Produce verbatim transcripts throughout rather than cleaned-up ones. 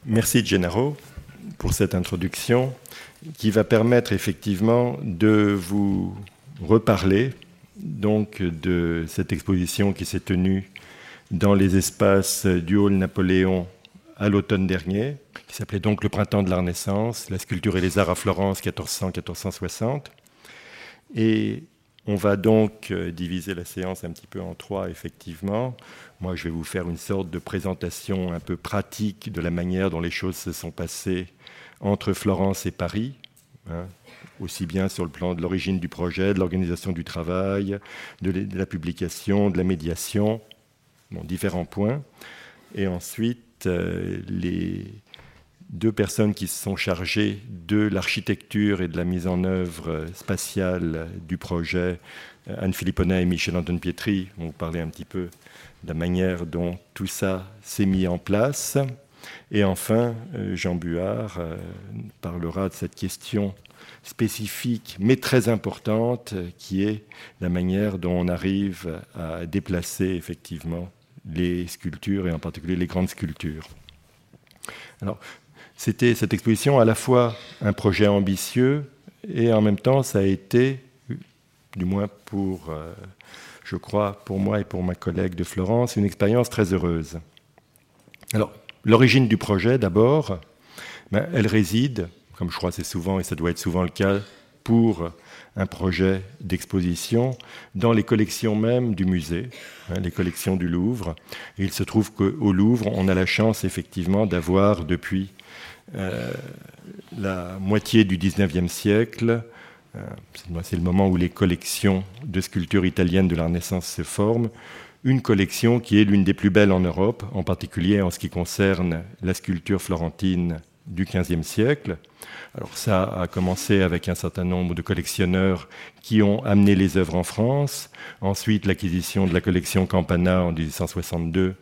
Merci Gennaro pour cette introduction qui va permettre effectivement de vous reparler donc de cette exposition qui s'est tenue dans les espaces du Hall Napoléon à l'automne dernier, qui s'appelait donc le Printemps de la Renaissance, la sculpture et les arts à Florence quatorze cents à quatorze cent soixante. Et on va donc diviser la séance un petit peu en trois, effectivement. Moi, je vais vous faire une sorte de présentation un peu pratique de la manière dont les choses se sont passées entre Florence et Paris, hein, aussi bien sur le plan de l'origine du projet, de l'organisation du travail, de la publication, de la médiation, bon, différents points. Et ensuite, euh, les deux personnes qui se sont chargées de l'architecture et de la mise en œuvre spatiale du projet, Anne Philippona et Michel-Antoine Pietri, vont vous parler un petit peu de la manière dont tout ça s'est mis en place. Et enfin, Jean Buard euh, parlera de cette question spécifique, mais très importante, qui est la manière dont on arrive à déplacer effectivement les sculptures, et en particulier les grandes sculptures. Alors, c'était cette exposition à la fois un projet ambitieux et en même temps ça a été, du moins pour, euh, je crois, pour moi et pour ma collègue de Florence, une expérience très heureuse. Alors, l'origine du projet d'abord, ben, elle réside, comme je crois c'est souvent et ça doit être souvent le cas pour un projet d'exposition, dans les collections même du musée, hein, les collections du Louvre. Et il se trouve qu'au Louvre, on a la chance effectivement d'avoir depuis euh, la moitié du dix-neuvième siècle, euh, c'est le moment où les collections de sculptures italiennes de la Renaissance se forment, une collection qui est l'une des plus belles en Europe, en particulier en ce qui concerne la sculpture florentine du quinzième siècle. Alors ça a commencé avec un certain nombre de collectionneurs qui ont amené les œuvres en France. Ensuite, l'acquisition de la collection Campana en dix-huit cent soixante-deux,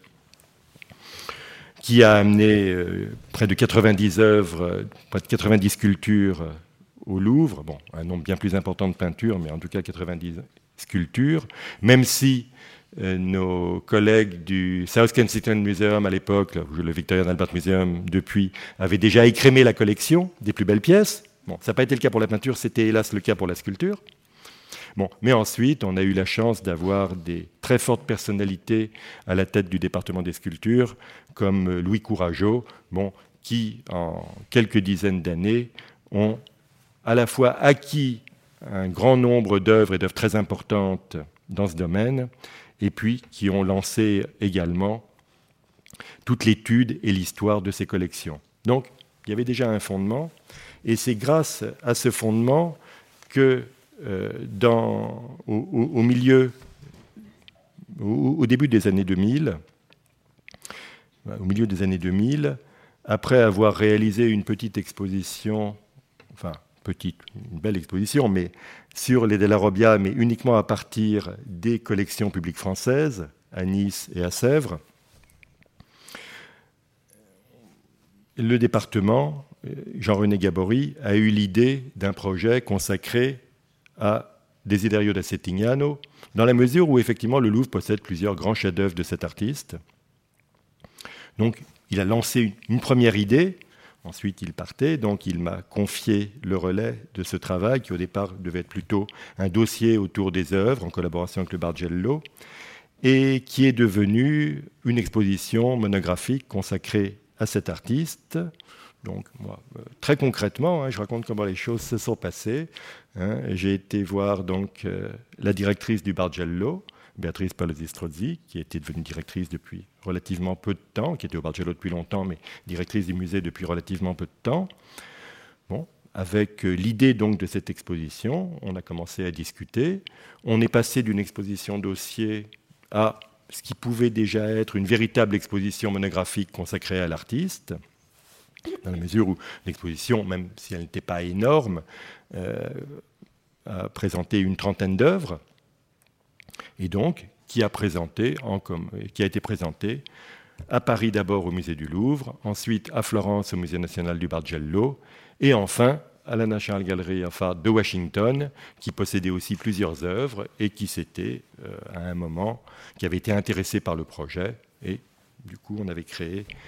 qui a amené euh, près de quatre-vingt-dix œuvres, près de quatre-vingt-dix sculptures au Louvre. Bon, un nombre bien plus important de peintures, mais en tout cas quatre-vingt-dix sculptures. Même si euh, nos collègues du South Kensington Museum à l'époque, le Victorian Albert Museum depuis, avaient déjà écrémé la collection des plus belles pièces. Bon, ça n'a pas été le cas pour la peinture, c'était hélas le cas pour la sculpture. Bon, mais ensuite, on a eu la chance d'avoir des très fortes personnalités à la tête du département des sculptures, comme Louis Courageau, bon, qui, en quelques dizaines d'années, ont à la fois acquis un grand nombre d'œuvres et d'œuvres très importantes dans ce domaine, et puis qui ont lancé également toute l'étude et l'histoire de ces collections. Donc, il y avait déjà un fondement, et c'est grâce à ce fondement que Euh, dans, au, au milieu, au, au début des années deux mille, au milieu des années deux mille, après avoir réalisé une petite exposition, enfin petite, une belle exposition, mais sur les Della Robbia, mais uniquement à partir des collections publiques françaises, à Nice et à Sèvres, le département, Jean-René Gabory, a eu l'idée d'un projet consacré à Desiderio da Settignano, dans la mesure où effectivement le Louvre possède plusieurs grands chefs-d'œuvre de cet artiste. Donc il a lancé une, une première idée, ensuite il partait, donc il m'a confié le relais de ce travail qui au départ devait être plutôt un dossier autour des œuvres en collaboration avec le Bargello et qui est devenu une exposition monographique consacrée à cet artiste. Donc, moi, très concrètement, hein, je raconte comment les choses se sont passées. Hein. J'ai été voir donc, euh, la directrice du Bargello, Béatrice Palazzi-Strozzi, qui était devenue directrice depuis relativement peu de temps, qui était au Bargello depuis longtemps, mais directrice du musée depuis relativement peu de temps. Bon, avec euh, l'idée donc de cette exposition, on a commencé à discuter. On est passé d'une exposition dossier à ce qui pouvait déjà être une véritable exposition monographique consacrée à l'artiste, dans la mesure où l'exposition, même si elle n'était pas énorme, euh, a présenté une trentaine d'œuvres, et donc qui a, présenté en com- qui a été présentée à Paris d'abord au musée du Louvre, ensuite à Florence au musée national du Bargello, et enfin à la National Gallery of Art de Washington, qui possédait aussi plusieurs œuvres et qui s'était, euh, à un moment, qui avait été intéressé par le projet, et du coup on avait créé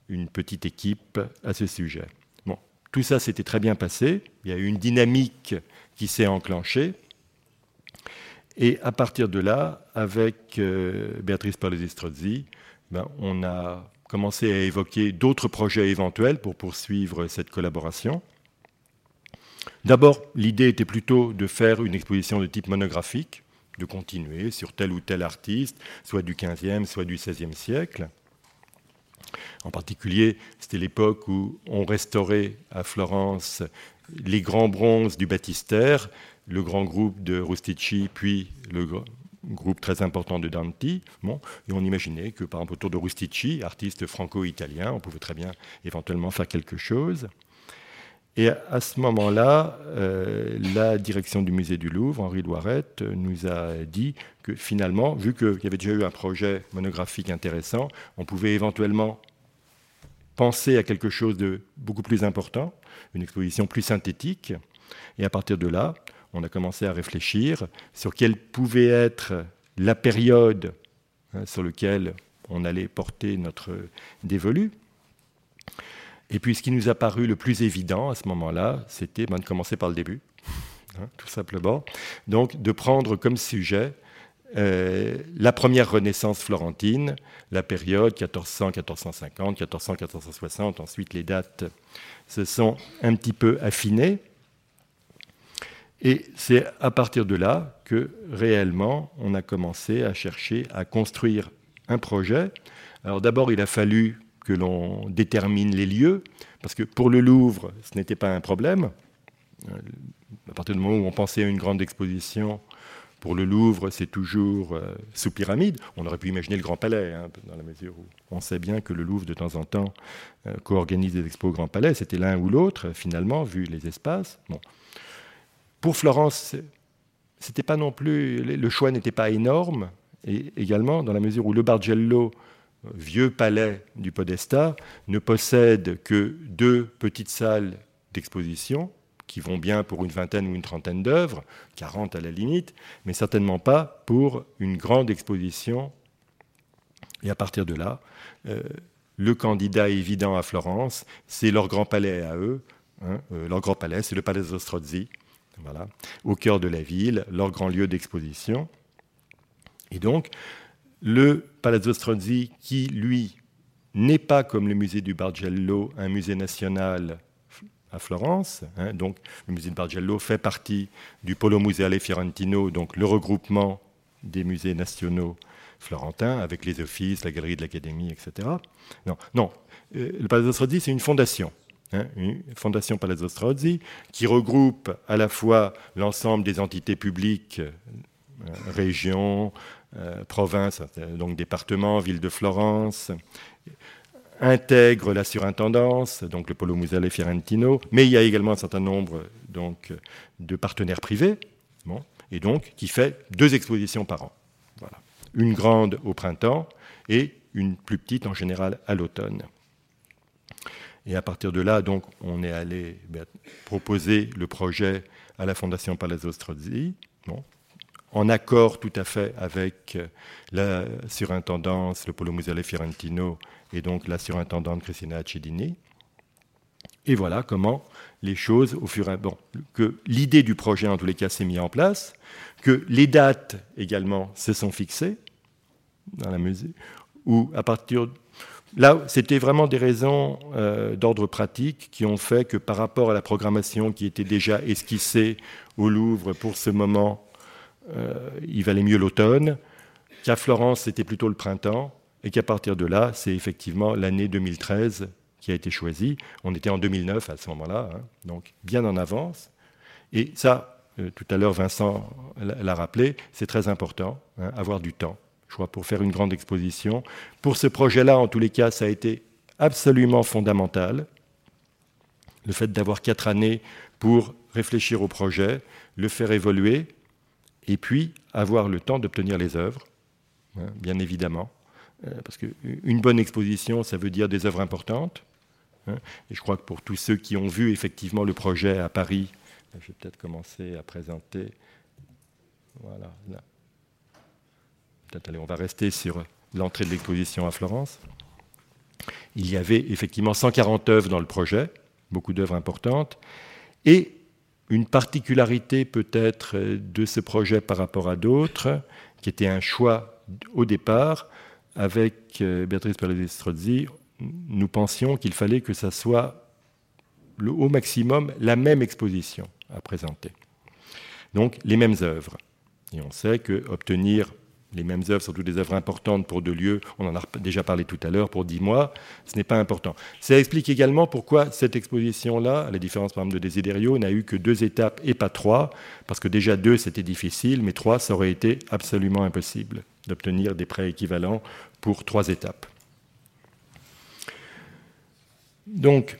une petite équipe à ce sujet. Bon, tout ça s'était très bien passé. Il y a eu une dynamique qui s'est enclenchée. Et à partir de là, avec euh, Béatrice Palazzo-Strozzi, ben, on a commencé à évoquer d'autres projets éventuels pour poursuivre cette collaboration. D'abord, l'idée était plutôt de faire une exposition de type monographique, de continuer sur tel ou tel artiste, soit du quinzième, soit du seizième siècle. En particulier, c'était l'époque où on restaurait à Florence les grands bronzes du baptistère, le grand groupe de Rusticci, puis le groupe très important de Dante. Bon, et on imaginait que, par exemple, autour de Rusticci, artiste franco-italien, on pouvait très bien éventuellement faire quelque chose. Et à ce moment-là, euh, la direction du musée du Louvre, Henri Loirette, nous a dit que finalement, vu qu'il y avait déjà eu un projet monographique intéressant, on pouvait éventuellement penser à quelque chose de beaucoup plus important, une exposition plus synthétique. Et à partir de là, on a commencé à réfléchir sur quelle pouvait être la période hein, sur laquelle on allait porter notre dévolu. Et puis ce qui nous a paru le plus évident à ce moment-là, c'était ben, de commencer par le début, hein, tout simplement. Donc de prendre comme sujet euh, la première Renaissance florentine, la période quatorze cents à quatorze cent cinquante, quatorze cents à quatorze cent soixante. Ensuite, les dates se sont un petit peu affinées. Et c'est à partir de là que réellement on a commencé à chercher à construire un projet. Alors d'abord, il a fallu que l'on détermine les lieux, parce que pour le Louvre, ce n'était pas un problème. À partir du moment où on pensait à une grande exposition, pour le Louvre, c'est toujours euh, sous pyramide. On aurait pu imaginer le Grand Palais, hein, dans la mesure où on sait bien que le Louvre, de temps en temps, euh, co-organise des expos au Grand Palais. C'était l'un ou l'autre, finalement, vu les espaces. Bon. Pour Florence, c'était pas non plus, le choix n'était pas énorme, et également dans la mesure où le Bargello, vieux palais du Podesta, ne possède que deux petites salles d'exposition qui vont bien pour une vingtaine ou une trentaine d'œuvres, quarante à la limite, mais certainement pas pour une grande exposition. Et à partir de là, euh, le candidat évident à Florence, c'est leur grand palais à eux. Hein, euh, leur grand palais, c'est le Palazzo Strozzi, voilà, au cœur de la ville, leur grand lieu d'exposition. Et donc, le Palazzo Strozzi, qui, lui, n'est pas comme le musée du Bargello, un musée national à Florence. Hein, donc, le musée du Bargello fait partie du Polo Museale Fiorentino, donc le regroupement des musées nationaux florentins, avec les offices, la galerie de l'Académie, et cetera. Non, non euh, le Palazzo Strozzi, c'est une fondation. Hein, une fondation Palazzo Strozzi, qui regroupe à la fois l'ensemble des entités publiques, euh, régions, Euh, province, donc département, ville de Florence, intègre la surintendance, donc le Polo Museale Fiorentino, mais il y a également un certain nombre donc, de partenaires privés, bon, et donc qui fait deux expositions par an. Voilà. Une grande au printemps et une plus petite en général à l'automne. Et à partir de là, donc, on est allé ben, proposer le projet à la Fondation Palazzo Strozzi, bon, en accord tout à fait avec la surintendance, le Polo Museale Fiorentino, et donc la surintendante Cristina Accedini. Et voilà comment les choses, au fur et à mesure, bon, que l'idée du projet, en tous les cas, s'est mise en place, que les dates également se sont fixées, dans la mesure où, à partir... Là, c'était vraiment des raisons euh, d'ordre pratique qui ont fait que par rapport à la programmation qui était déjà esquissée au Louvre pour ce moment, Euh, il valait mieux l'automne, qu'à Florence, c'était plutôt le printemps, et qu'à partir de là, c'est effectivement l'année deux mille treize qui a été choisie. On était en deux mille neuf à ce moment-là, hein, donc bien en avance. Et ça, euh, tout à l'heure, Vincent l'a rappelé, c'est très important, hein, avoir du temps, je crois, pour faire une grande exposition. Pour ce projet-là, en tous les cas, ça a été absolument fondamental. Le fait d'avoir quatre années pour réfléchir au projet, le faire évoluer, et puis avoir le temps d'obtenir les œuvres, hein, bien évidemment, euh, parce qu'une bonne exposition, ça veut dire des œuvres importantes, hein, et je crois que pour tous ceux qui ont vu effectivement le projet à Paris, je vais peut-être commencer à présenter, voilà, là. Peut-être, allez, on va rester sur l'entrée de l'exposition à Florence. Il y avait effectivement cent quarante œuvres dans le projet, beaucoup d'œuvres importantes, et une particularité peut-être de ce projet par rapport à d'autres, qui était un choix au départ, avec Béatrice Palazzi-Strozzi, nous pensions qu'il fallait que ça soit le, au maximum la même exposition à présenter. Donc les mêmes œuvres. Et on sait qu'obtenir les mêmes œuvres, surtout des œuvres importantes pour deux lieux, on en a déjà parlé tout à l'heure, pour dix mois, ce n'est pas important. Ça explique également pourquoi cette exposition-là, à la différence par exemple de Desiderio, n'a eu que deux étapes et pas trois, parce que déjà deux c'était difficile, mais trois ça aurait été absolument impossible d'obtenir des prêts équivalents pour trois étapes. Donc,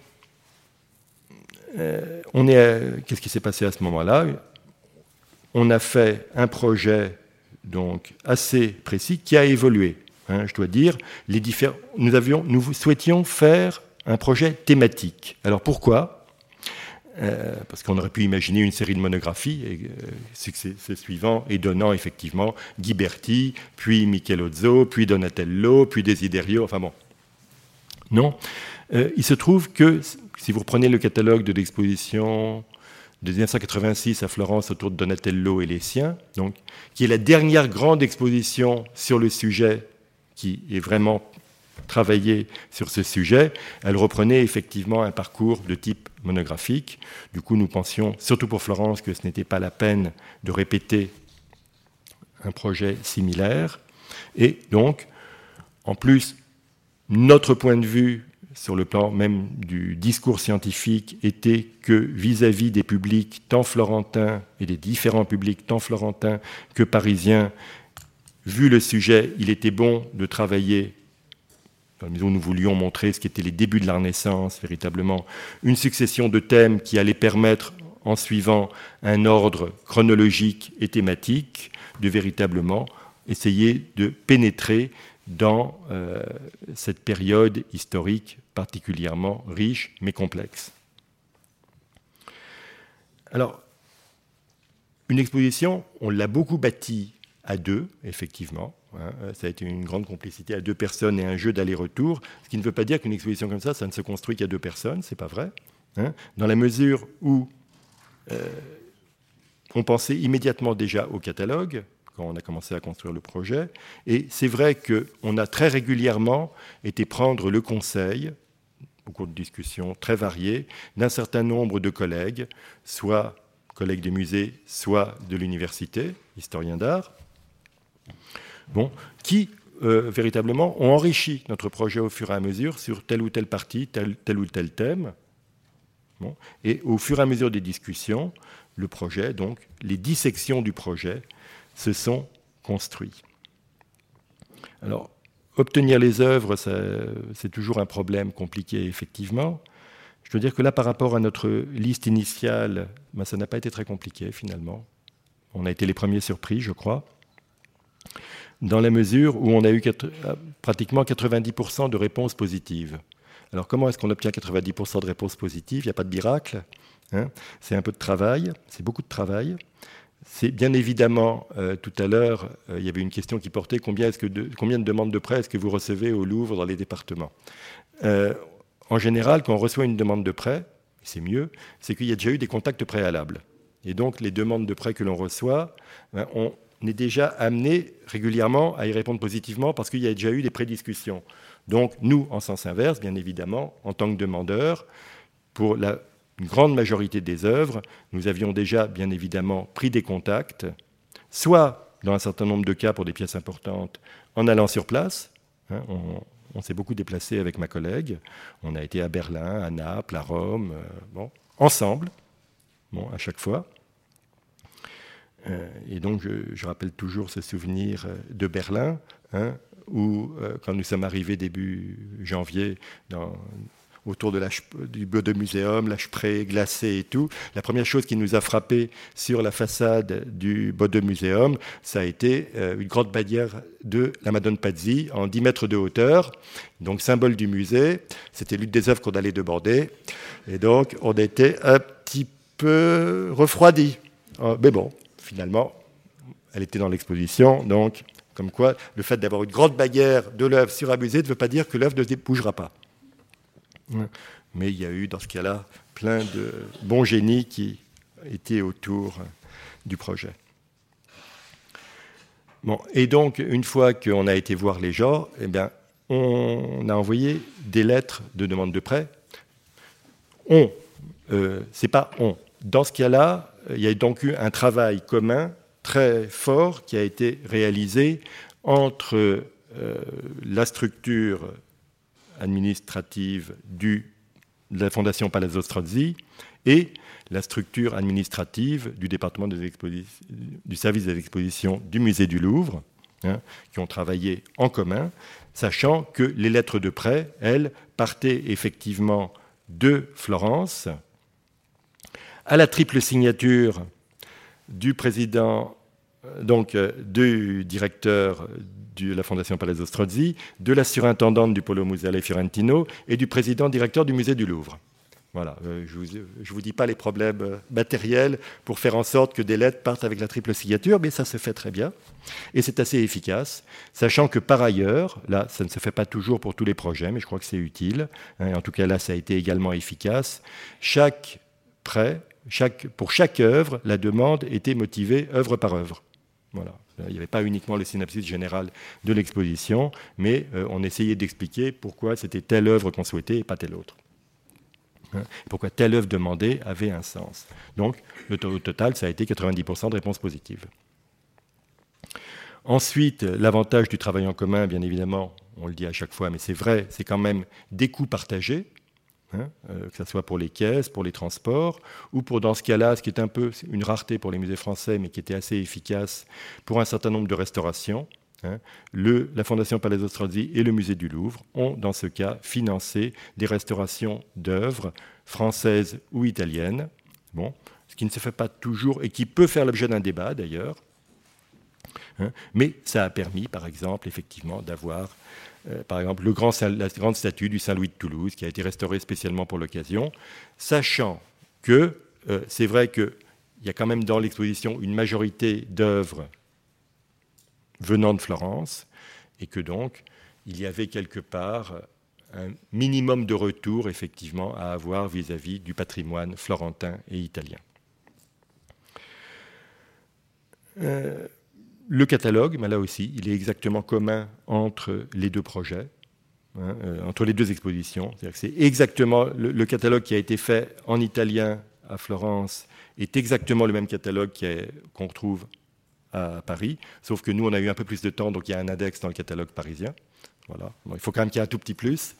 euh, on est à, qu'est-ce qui s'est passé à ce moment-là? On a fait un projet donc assez précis qui a évolué. Hein, je dois dire, les diffé- nous, avions, nous souhaitions faire un projet thématique. Alors pourquoi ? euh, Parce qu'on aurait pu imaginer une série de monographies, et, euh, succès suivant, et donnant effectivement Ghiberti, puis Michelozzo, puis Donatello, puis Desiderio, enfin bon. Non. Euh, il se trouve que, si vous reprenez le catalogue de l'exposition de dix-neuf cent quatre-vingt-six à Florence autour de Donatello et les siens, donc, qui est la dernière grande exposition sur le sujet qui est vraiment travaillée sur ce sujet, elle reprenait effectivement un parcours de type monographique. Du coup, nous pensions, surtout pour Florence, que ce n'était pas la peine de répéter un projet similaire. Et donc, en plus, notre point de vue sur le plan même du discours scientifique, était que vis-à-vis des publics tant florentins et des différents publics tant florentins que parisiens, vu le sujet, il était bon de travailler, dans la mesure où nous voulions montrer ce qu'étaient les débuts de la Renaissance, véritablement, une succession de thèmes qui allait permettre, en suivant un ordre chronologique et thématique, de véritablement essayer de pénétrer dans euh, cette période historique particulièrement riche mais complexe. Alors, une exposition, on l'a beaucoup bâtie à deux, effectivement. Hein, ça a été une grande complicité à deux personnes et un jeu d'aller-retour, ce qui ne veut pas dire qu'une exposition comme ça, ça ne se construit qu'à deux personnes, c'est pas vrai. Hein, dans la mesure où euh, on pensait immédiatement déjà au catalogue, quand on a commencé à construire le projet. Et c'est vrai qu'on a très régulièrement été prendre le conseil, au cours de discussions très variées, d'un certain nombre de collègues, soit collègues des musées, soit de l'université, historiens d'art, bon, qui euh, véritablement ont enrichi notre projet au fur et à mesure sur telle ou telle partie, tel, tel ou tel thème. Bon, et au fur et à mesure des discussions, le projet, donc les dissections du projet, se sont construits. Alors, obtenir les œuvres, ça, c'est toujours un problème compliqué, effectivement. Je dois dire que là, par rapport à notre liste initiale, ben, ça n'a pas été très compliqué, finalement. On a été les premiers surpris, je crois, dans la mesure où on a eu quatre, pratiquement quatre-vingt-dix pour cent de réponses positives. Alors, comment est-ce qu'on obtient quatre-vingt-dix pour cent de réponses positives ? Il n'y a pas de miracle. Hein, c'est un peu de travail, c'est beaucoup de travail. C'est bien évidemment, euh, tout à l'heure, euh, il y avait une question qui portait combien, est-ce que de, combien de demandes de prêt est-ce que vous recevez au Louvre dans les départements ? euh, En général, quand on reçoit une demande de prêt, c'est mieux, c'est qu'il y a déjà eu des contacts préalables. Et donc, les demandes de prêt que l'on reçoit, ben, on est déjà amené régulièrement à y répondre positivement parce qu'il y a déjà eu des prédiscussions. Donc, nous, en sens inverse, bien évidemment, en tant que demandeurs, pour la une grande majorité des œuvres, nous avions déjà, bien évidemment, pris des contacts, soit, dans un certain nombre de cas, pour des pièces importantes, en allant sur place. Hein, on, on s'est beaucoup déplacé avec ma collègue. On a été à Berlin, à Naples, à Rome, euh, bon, ensemble, bon, à chaque fois. Euh, et donc, je, je rappelle toujours ce souvenir de Berlin, hein, où, euh, quand nous sommes arrivés début janvier, dans... autour de la, du Bode-Museum, la Spree glacée et tout. La première chose qui nous a frappé sur la façade du Bode-Museum, ça a été euh, une grande bannière de la Madone Pazzi en dix mètres de hauteur, donc symbole du musée. C'était l'une des œuvres qu'on allait demander. Et donc, on était un petit peu refroidis. Mais bon, finalement, elle était dans l'exposition, donc Comme quoi, le fait d'avoir une grande barrière de l'œuvre sur un musée ne veut pas dire que l'œuvre ne bougera pas. Mais il y a eu, dans ce cas-là, plein de bons génies qui étaient autour du projet. Bon, et donc, une fois qu'on a été voir les gens, eh bien, on a envoyé des lettres de demande de prêt. On, euh, c'est pas on. Dans ce cas-là, il y a donc eu un travail commun très fort qui a été réalisé entre euh, la structure administrative du, de la Fondation Palazzo Strozzi et la structure administrative du département des du service des expositions du musée du Louvre, hein, qui ont travaillé en commun, sachant que les lettres de prêt, elles, partaient effectivement de Florence, à la triple signature du président, donc du directeur de la Fondation Palazzo Strozzi, de la surintendante du Polo Museale Fiorentino et du président directeur du musée du Louvre. Voilà, je ne vous, vous dis pas les problèmes matériels pour faire en sorte que des lettres partent avec la triple signature, mais ça se fait très bien et c'est assez efficace, sachant que par ailleurs, là, ça ne se fait pas toujours pour tous les projets, mais je crois que c'est utile, hein, en tout cas là, ça a été également efficace. Chaque prêt, chaque, pour chaque œuvre, la demande était motivée œuvre par œuvre. Voilà. Il n'y avait pas uniquement le synopsis général de l'exposition, mais euh, on essayait d'expliquer pourquoi c'était telle œuvre qu'on souhaitait et pas telle autre. Pourquoi telle œuvre demandée avait un sens. Donc, le total, ça a été quatre-vingt-dix pour cent de réponses positives. Ensuite, l'avantage du travail en commun, bien évidemment, on le dit à chaque fois, mais c'est vrai, c'est quand même des coûts partagés, hein, euh, que ce soit pour les caisses, pour les transports, ou pour, dans ce cas-là, ce qui est un peu une rareté pour les musées français, mais qui était assez efficace pour un certain nombre de restaurations. Hein, le, la Fondation Palazzo Strozzi et le musée du Louvre ont, dans ce cas, financé des restaurations d'œuvres françaises ou italiennes, bon, ce qui ne se fait pas toujours et qui peut faire l'objet d'un débat d'ailleurs. Hein, mais ça a permis, par exemple, effectivement, d'avoir, euh, par exemple, le grand, la grande statue du Saint-Louis de Toulouse qui a été restaurée spécialement pour l'occasion, sachant que euh, c'est vrai qu'il y a quand même dans l'exposition une majorité d'œuvres venant de Florence, et que donc il y avait quelque part un minimum de retour effectivement à avoir vis-à-vis du patrimoine florentin et italien. Euh, le catalogue, ben là aussi, il est exactement commun entre les deux projets, hein, euh, entre les deux expositions. C'est-à-dire que c'est exactement le, le catalogue qui a été fait en italien à Florence est exactement le même catalogue qu'on retrouve à Paris, sauf que nous, on a eu un peu plus de temps, donc il y a un index dans le catalogue parisien. Voilà. Bon, il faut quand même qu'il y ait un tout petit plus.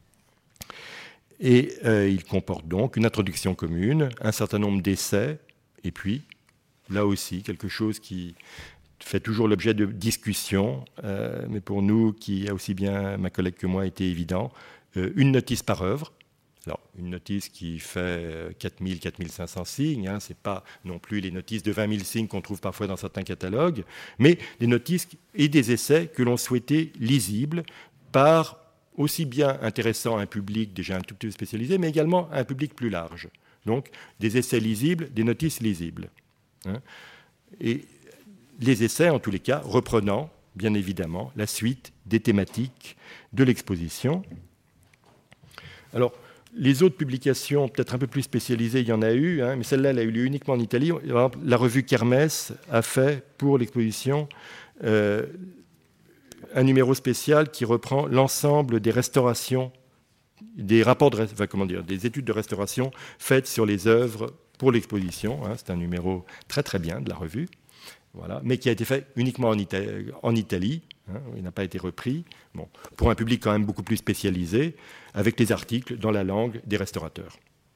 Et euh, il comporte donc une introduction commune, un certain nombre d'essais, et puis, là aussi, quelque chose qui fait toujours l'objet de discussions, euh, mais pour nous, qui a aussi bien ma collègue que moi été évident, euh, une notice par œuvre. Alors, une notice qui fait quatre mille, quatre mille cinq cents signes, hein, ce n'est pas non plus les notices de vingt mille signes qu'on trouve parfois dans certains catalogues, mais des notices et des essais que l'on souhaitait lisibles par aussi bien intéressant à un public déjà un tout petit peu spécialisé, mais également à un public plus large. Donc, des essais lisibles, des notices lisibles. Hein. Et les essais, en tous les cas, reprenant, bien évidemment, la suite des thématiques de l'exposition. Alors, les autres publications, peut-être un peu plus spécialisées, il y en a eu, hein, mais celle-là, elle a eu lieu uniquement en Italie. Par exemple, la revue Kermès a fait pour l'exposition euh, un numéro spécial qui reprend l'ensemble des restaurations, des rapports, de, enfin, comment dire, des études de restauration faites sur les œuvres pour l'exposition. Hein, c'est un numéro très très bien de la revue, voilà, mais qui a été fait uniquement en, Ita- en Italie. Hein, il n'a pas été repris, bon, pour un public quand même beaucoup plus spécialisé, avec les articles dans la langue des restaurateurs.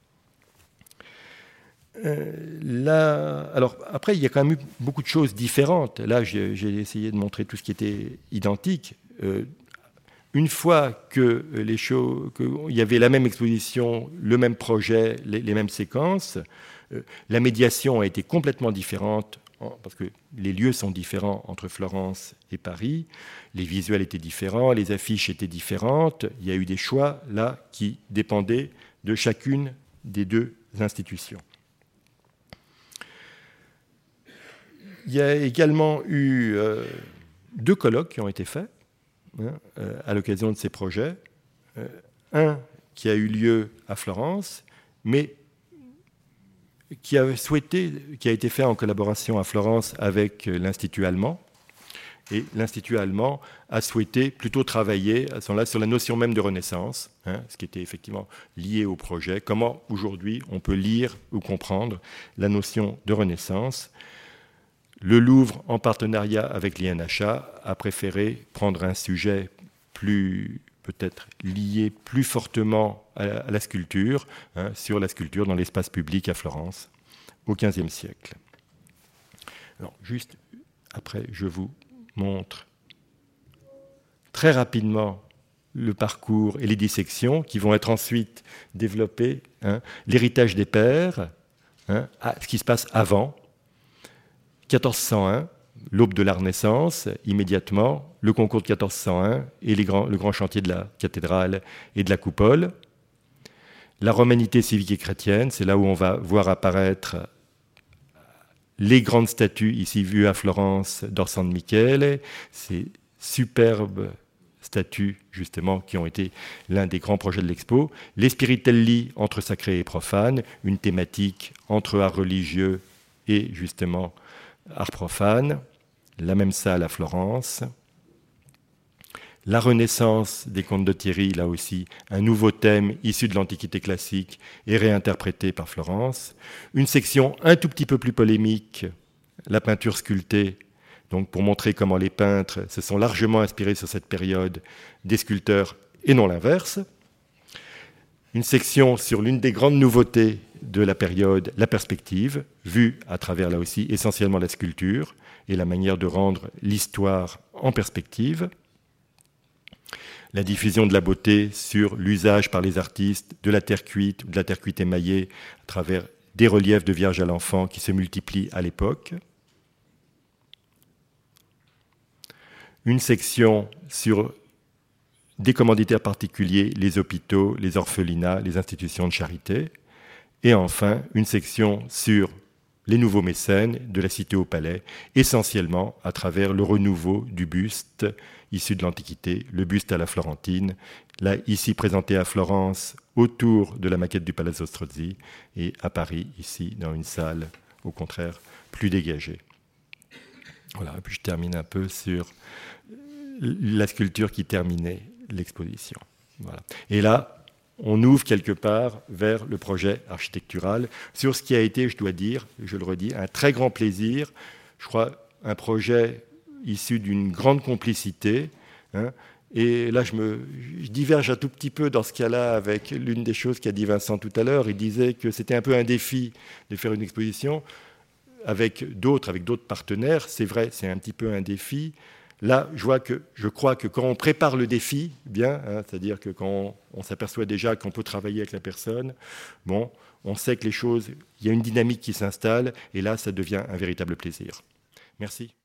Euh, là, alors après, il y a quand même eu beaucoup de choses différentes. Là, j'ai, j'ai essayé de montrer tout ce qui était identique. Euh, une fois que les choses, qu'il y avait la même exposition, le même projet, les, les mêmes séquences, euh, la médiation a été complètement différente, parce que les lieux sont différents entre Florence et Paris, les visuels étaient différents, les affiches étaient différentes, il y a eu des choix là qui dépendaient de chacune des deux institutions. Il y a également eu, euh, deux colloques qui ont été faits hein, euh, à l'occasion de ces projets. Euh, un qui a eu lieu à Florence, mais qui a, souhaité, qui a été fait en collaboration à Florence avec l'Institut allemand. Et l'Institut allemand a souhaité plutôt travailler à ce moment-là sur la notion même de Renaissance, hein, ce qui était effectivement lié au projet. Comment aujourd'hui on peut lire ou comprendre la notion de Renaissance. Le Louvre, en partenariat avec l'I N H A, a préféré prendre un sujet plus peut-être lié plus fortement à la, à la sculpture, hein, sur la sculpture dans l'espace public à Florence au quinzième siècle. Alors, juste après, je vous montre très rapidement le parcours et les dissections qui vont être ensuite développées. Hein, l'héritage des pères, hein, à, ce qui se passe avant, quatorze cent un, l'aube de la Renaissance, immédiatement, le concours de quatorze cent un et les grands, le grand chantier de la cathédrale et de la coupole. La romanité civique et chrétienne, c'est là où on va voir apparaître les grandes statues, ici vues à Florence, d'Orsan Michele, ces superbes statues, justement, qui ont été l'un des grands projets de l'expo. Les Spiritelli, entre sacré et profane, une thématique entre art religieux et, justement, art profane. La même salle à Florence. La Renaissance des contes de Thierry, là aussi, un nouveau thème issu de l'Antiquité classique et réinterprété par Florence. Une section un tout petit peu plus polémique, la peinture sculptée, donc pour montrer comment les peintres se sont largement inspirés sur cette période des sculpteurs et non l'inverse. Une section sur l'une des grandes nouveautés de la période, la perspective, vue à travers là aussi essentiellement la sculpture et la manière de rendre l'histoire en perspective. La diffusion de la beauté sur l'usage par les artistes de la terre cuite ou de la terre cuite émaillée à travers des reliefs de Vierge à l'enfant qui se multiplient à l'époque. Une section sur des commanditaires particuliers, les hôpitaux, les orphelinats, les institutions de charité. Et enfin, une section sur les nouveaux mécènes de la cité au palais, essentiellement à travers le renouveau du buste issu de l'Antiquité, le buste à la Florentine, là ici présenté à Florence autour de la maquette du Palazzo Strozzi, et à Paris, ici, dans une salle, au contraire, plus dégagée. Voilà, et puis je termine un peu sur la sculpture qui terminait l'exposition. Voilà. Et là, on ouvre quelque part vers le projet architectural, sur ce qui a été, je dois dire, je le redis, un très grand plaisir. Je crois un projet issu d'une grande complicité. Hein, et là, je, me, je diverge un tout petit peu dans ce cas-là avec l'une des choses qu'a dit Vincent tout à l'heure. Il disait que c'était un peu un défi de faire une exposition avec d'autres, avec d'autres partenaires. C'est vrai, c'est un petit peu un défi. Là, je, vois que, je crois que quand on prépare le défi, bien, hein, c'est-à-dire que quand on, on s'aperçoit déjà qu'on peut travailler avec la personne, bon, on sait que les choses, il y a une dynamique qui s'installe, et là, ça devient un véritable plaisir. Merci.